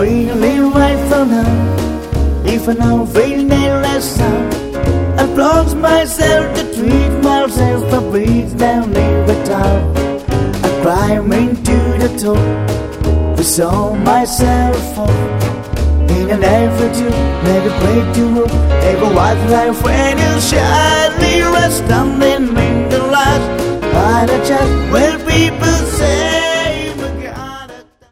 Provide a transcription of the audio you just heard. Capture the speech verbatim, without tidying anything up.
really right for now. If I now feel less out, I force myself to treat myself a breathe down the top. I climb into the top, to saw myself up. In an effort to make a break to rope, every white life when you shine, me rest standing in the light. I just